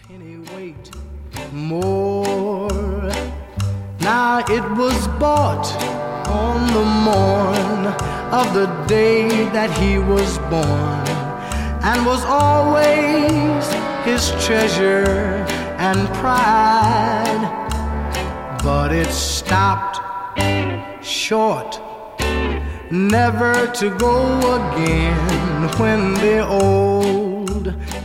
penny weight more. Now it was bought on the morn of the day that he was born, and was always his treasure and pride. But it stopped short, never to go again, when the old